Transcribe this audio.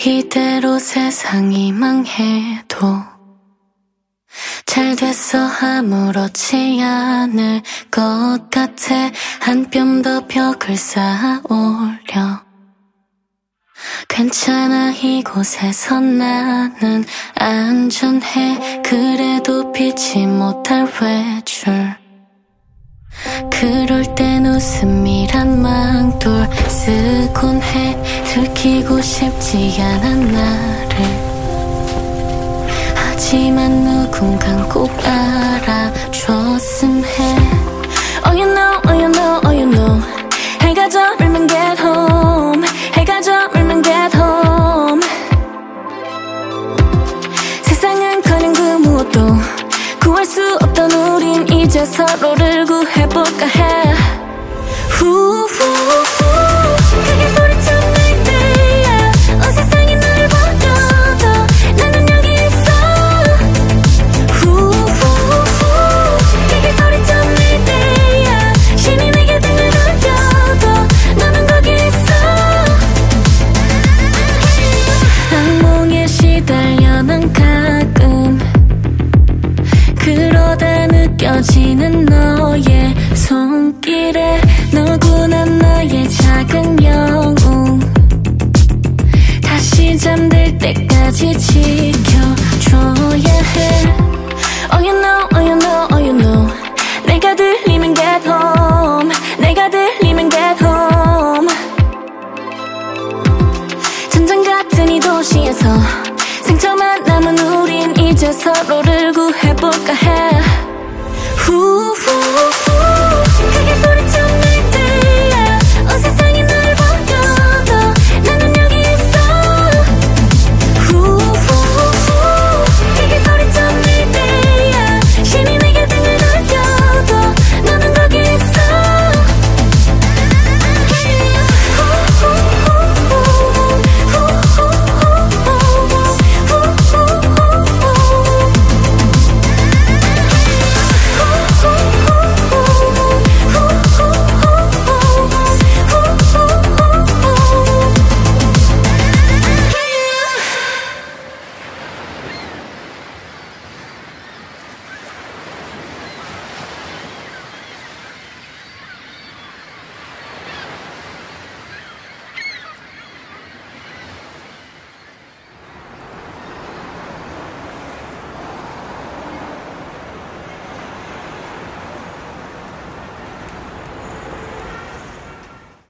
이대로 세상이 망해도 잘 됐어 아무렇지 않을 것 같아. 한 뼘 더 벽을 쌓아 올려. 괜찮아 이곳에서 나는 안전해. 그래도 피치 못할 외줄. 그럴 땐 웃음이란 망돌 쓰곤 해. 들키고 싶지 않아 나를. 하지만 누군간 꼭 알아줬음 해. Oh you know, oh you know, oh you know. 해가 저물면 get home. 해가 저물면 get home. 세상은커녕 그 무엇도 구할 수 없던 우린 이제 서로를 구해볼까 해. 후후후 크게 소리쳐 날 때야. 온 세상이 나를 버려도 나는 여기 있어. 후후후 크게 소리쳐 날 때야. 신이 내게 등을 돌려도 너는 거기 있어. 악몽에 시달려 난 가끔. 그러다 느껴지는 너의 손길에 누구나 나의 작은 영웅. 다시 잠들 때까지 지켜줘야 해. Oh you know, oh you know, oh you know. 내가 들리면 get home. 내가 들리면 get home. 전장 같은 이 도시에서 상처만 남은 우린 이제 서로를 구해볼까 해.